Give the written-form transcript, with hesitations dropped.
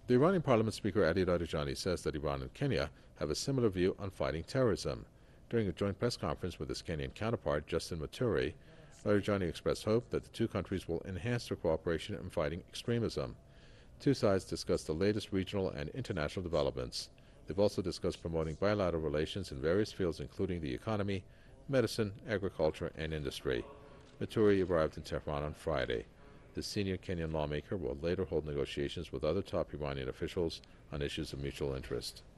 The Iranian Parliament Speaker Ali Larijani says that Iran and Kenya have a similar view on fighting terrorism. During a joint press conference with his Kenyan counterpart, Justin Muturi, Larijani expressed hope that the two countries will enhance their cooperation in fighting extremism. Two sides discussed the latest regional and international developments. They've also discussed promoting bilateral relations in various fields including the economy, medicine, agriculture, and industry. Muturi arrived in Tehran on Friday. The senior Kenyan lawmaker will later hold negotiations with other top Iranian officials on issues of mutual interest.